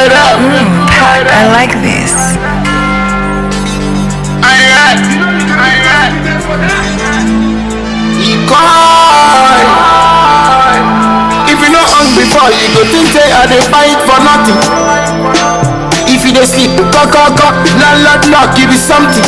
I like this. If you know hungry before, you go think say I dey fight for nothing. If you dey sleep, landlord knock, give you something.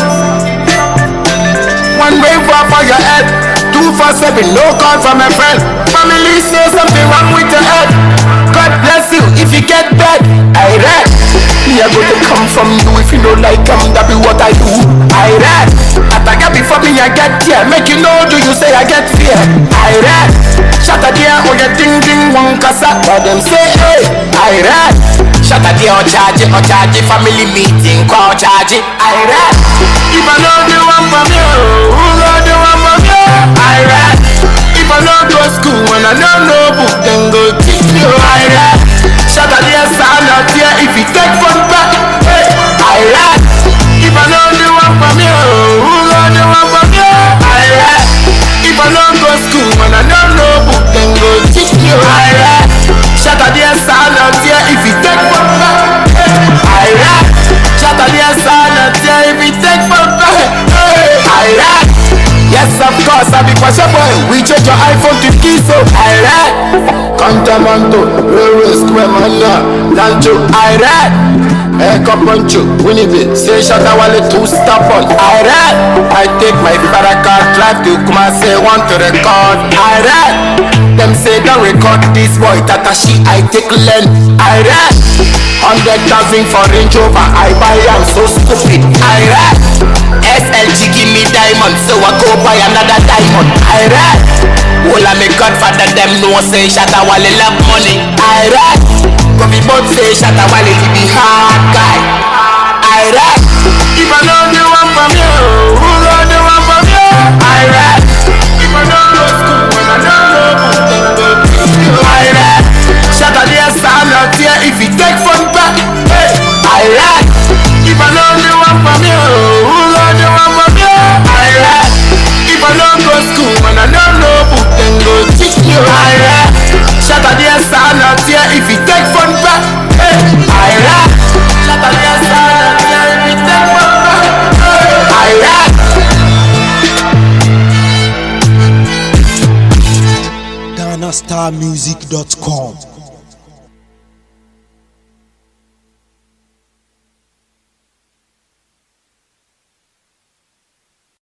One way for your head, 247, no call from a friend. Family say something wrong with your head. God bless you if you get bad. I read. Me I go to come from you if you don't like that be what I do. I read. After get before me I get here. Make you know do you say I get fear. I read. Shatter there or you ding ding one kasa. But them say hey. I read. Shatter there or charge family meeting call charge. I read. If I know the one from you, who know the one from you? I read. If I don't go school when I don't know book, then go teach you. I read. Shatter there sound out here if you take fun back. Hey, I read. If I don't do one from you, who know the one from you? I read. If I don't go school when I don't know book, then go teach you. I read. Shatter there sound out here if you take fun back. Hey, I read. Shatter there sound out here if you take fun back. Hey, I read. Yes, of course, I be Pasha boy. We change your iPhone to Kiso. I read. Contamanto, Railway Square Mana, Lancho. I read. Eko Poncho, Winnipeg, say Shatta Wale to stop on. I read. I take my father car, drive to Kumasi, want to record. I read. Them say don't record this boy, Tatashi, I take lens. I read. 100,000 for Range Rover, I buy, I'm so stupid. I read. SLG give me diamond, so I go buy another diamond. I read. All I make Godfather them know say Shatta Wale love money. I read. Cause we both say Shatta Wale to be hard guy. I read. If I know the one from you, who know the one from you? I read. If I don't go school when I don't know book, then go teach you. I read. Shatta there sound out here if you take fun back. Hey, I read. If I know the one from you, who know the one from you? I read. If I don't go school when I don't know book, then go teach you. I read. Shatta there sound out here if you take fun back. Hey, I read. Shatta there sound out here if you take fun back. Hey, I read. GhanaStarMusic.com